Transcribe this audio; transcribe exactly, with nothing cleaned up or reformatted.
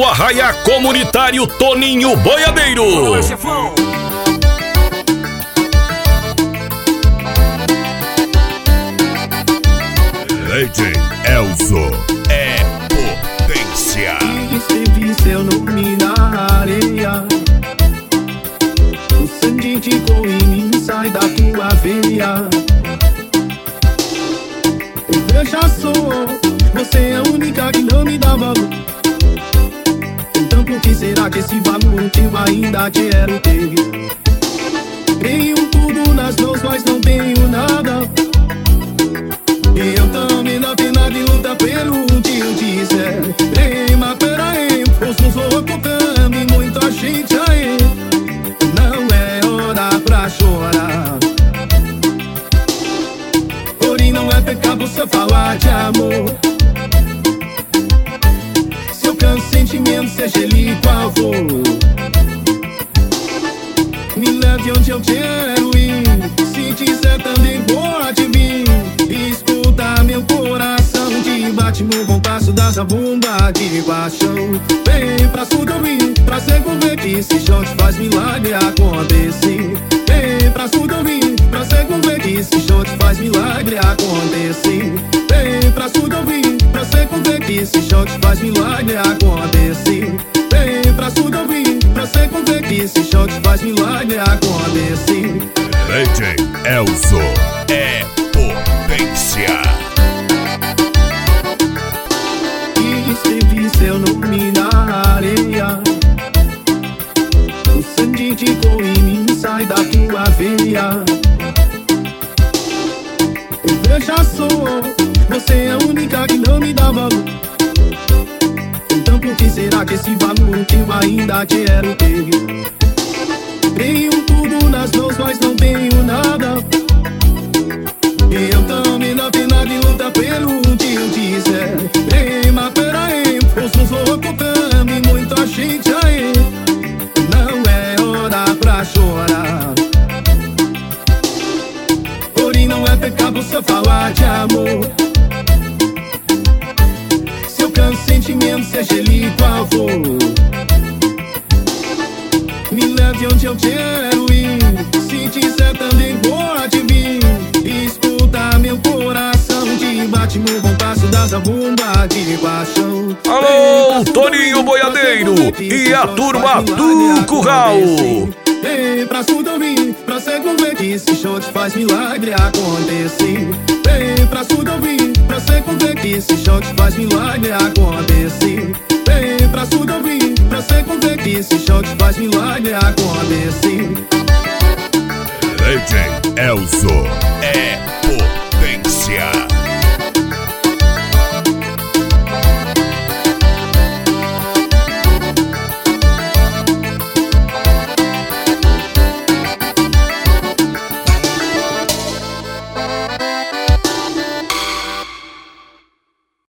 no Arraiá Comunitário Toninho Boiadeiro. Olá, chefão. D J Elzo é potência. Escrevi seu nome na areia, o sangue de em mim sai da tua veia. Veja só, você é a única que não me dá valor. Então por que será que esse valor que eu ainda quero ter? Tenho tudo nas mãos, mas não tenho nada. E eu também não tenho nada de luta pelo que eu disser. Ei, mas peraí, os meus ocupando e muita gente aí. Não é hora pra chorar, porém não é pecado você falar de amor. Se eu canso sentimento, seja ele qual for, me leve onde eu quero ir. Se quiser também pode vir. Escuta meu coração que bate no compasso dessa bomba de paixão. Vem pra escuta ouvir, pra ser conver que esse shot faz milagre acontecer. Vem pra escuta ouvir, pra ser conver que esse shot faz milagre acontecer. Vem pra escuta ouvir, pra ser conver que esse shot faz milagre acontecer. Vem pra escuta ouvir, pra ser conver que esse shot faz milagre acontecer. D J Elzo é potência. Escrevi seu nome na areia, o sangue de em mim sai da tua veia. Veja só, você é a única que não me dá valor. Então por que será que esse valor que eu ainda quero ter? Tenho tudo nas mãos, mas não tenho nada. E eu também não tenho nada de luta pelo que eu disser. Ei, mas peraí, os meus ocupando e muita gente aí. Não é hora pra chorar, porém não é pecado você falar de amor. Se eu canso sentimento, seja ele qual for, me leve onde eu quero ir. Se quiser também pode vir. Escuta meu coração que bate no compasso dessa bomba de paixão. Alô, Toninho Boiadeiro e a turma do Curral. Vem pra escuta ouvir, pra ser conver que esse shot faz milagre acontecer. Vem pra escuta ouvir, pra ser conver que esse shot faz milagre acontecer. Vem pra escuta ouvir, pra ser conver que esse shot faz milagre acontecer. D J Elzo é potência.